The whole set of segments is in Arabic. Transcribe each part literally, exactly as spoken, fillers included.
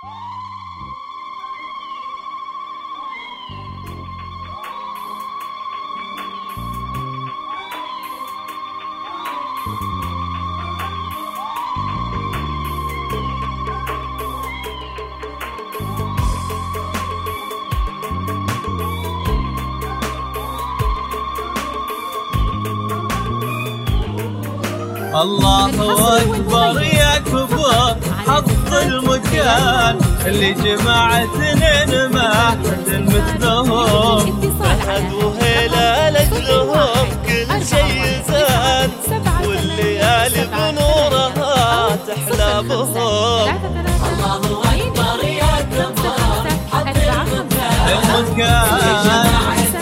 الله أكبر يا كبر حظ المكان اللي جمع اثنين ما حد مثلهم. أحد وهيلة لأجلهم كل شيء زان، والليالي بنورها تحلى بهم. الله أكبر يا كبر حظ المكان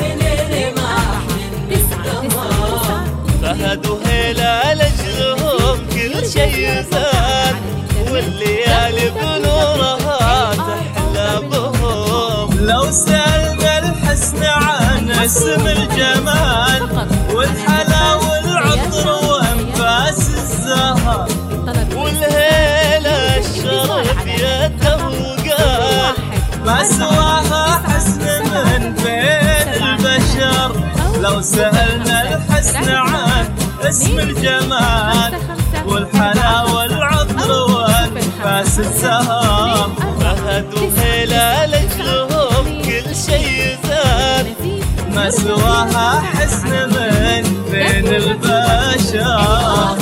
فهد وهيلة لأجلهم كل شيء زان، والليالي بنورها تحلى بهم. لو سألنا الحسن عن اسم الجمال والحلا والعطر وانفاس الزهر، والهيلة الشرف يده وقال ما سواها حسن من بين البشر. لو سألنا الحسن عن اسم الجمال والحلا والعطر وانفاس الزهر، فهد وهيلة لأجلهم كل شيء زان، ما سواها حسن من بين البشر.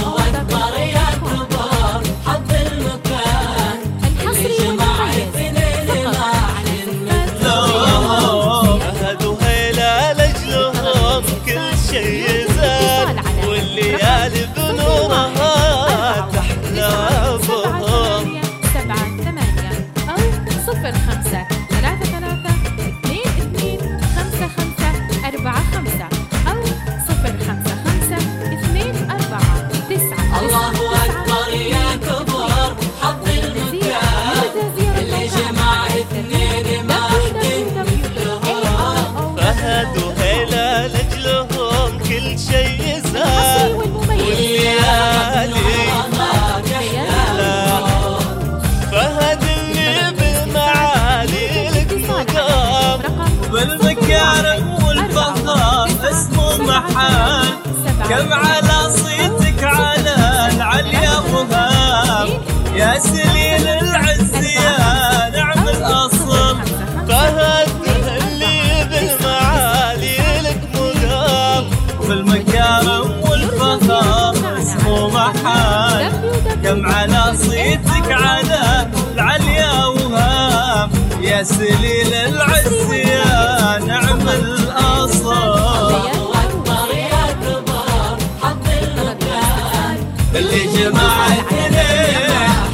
شيء زان، والليالي بنورها تحلى بهم. سبعة ثمانية أو صفر خمسة ثلاثة ثلاثة اثنين اثنين خمسة خمسة أربعة خمسة أو صفر خمسة خمسة اثنين أربعة تسعة. الله أكبر يا كبر حظ المكان اللي جمع اثنين ما حد مثلهم. فهد وهيلة لأجلهم كل شيء زان، والليالي تحلى. فهد اللي بالمعالي لك مقام، بالمكارم والفخار اسمه محال. كم على صيتك على العليا مهام، يا سليل العز يا نعم الأصل. فهد اللي بالمعالي لك مقام، بالمكارم والفخار اسمه محال. كم على صيتك على العليا وهام، يا سليل العز يا نعم الأصل. اللي جمع اثنين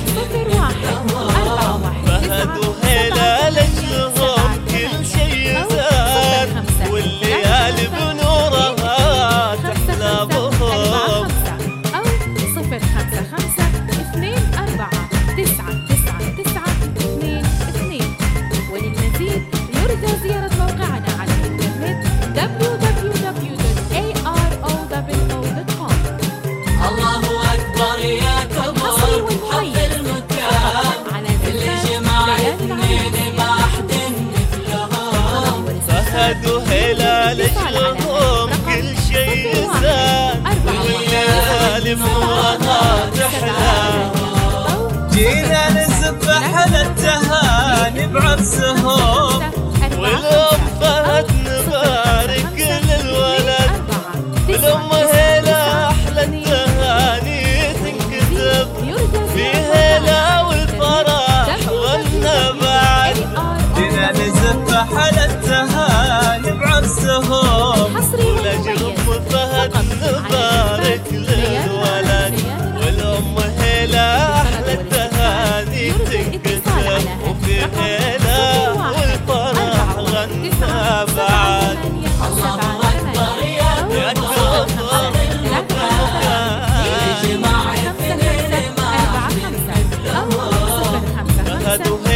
فهد وهيلة لأجلهم كل شيء زان، والليالي بنورها تحلى بهم. أو صفر خمسة خمسة اثنين أربعة تسعة تسعة تسعة اثنين اثنين. وللمزيد يرجى زيارة موقعنا على الإنترنت دبليو دبليو دبليو دوت إيه آر أو دبليو أو دوت كوم. الله أكبر يا كبر حظ المكان اللي جمع اثنين ما حد مثلهم. فهد وهيلة لأجلهم كل شيء زان، والليالي بنورها تحلى. جينا نسبح للتهاني بعرسهم، والأم فهد نبارك للولد، بالأم هيلة أحلى التهاني تنكتب، في هيلة والفرح والنبعد. جينا نسبح للتهاني بعرسهم، ولأجل أم فهد نبارك للولد، والأم هيلة أحلى التهاني تنكتب، وفي هيلة والفرح غنى بعد. الله أكبر يا كبر حظ المكان اللي جمع اثنين ما حد مثلهم. فهد